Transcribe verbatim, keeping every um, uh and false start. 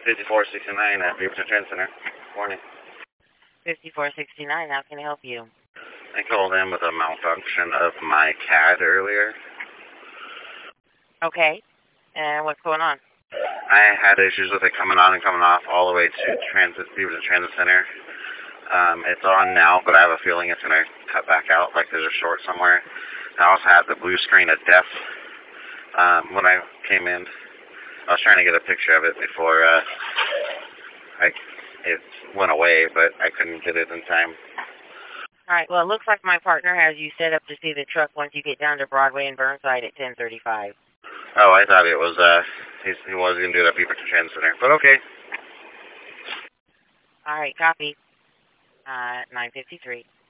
fifty-four sixty-nine at Beaverton Trend Center. Morning. fifty-four sixty-nine, how can I help you? I called in with a malfunction of my C A D earlier. Okay. And what's going on? I had issues with it coming on and coming off all the way to Transit Beaverton Transit Center. Um, it's on now, but I have a feeling it's going to cut back out, like there's a short somewhere. I also had the blue screen of death um, when I came in. I was trying to get a picture of it before uh, I, it went away, but I couldn't get it in time. All right, well, it looks like my partner has you set up to see the truck once you get down to Broadway and Burnside at ten thirty-five. Oh, I thought it was, uh, he's, he was going to do it at Beaverton Transit Center, but okay. All right, copy. Uh, nine fifty-three.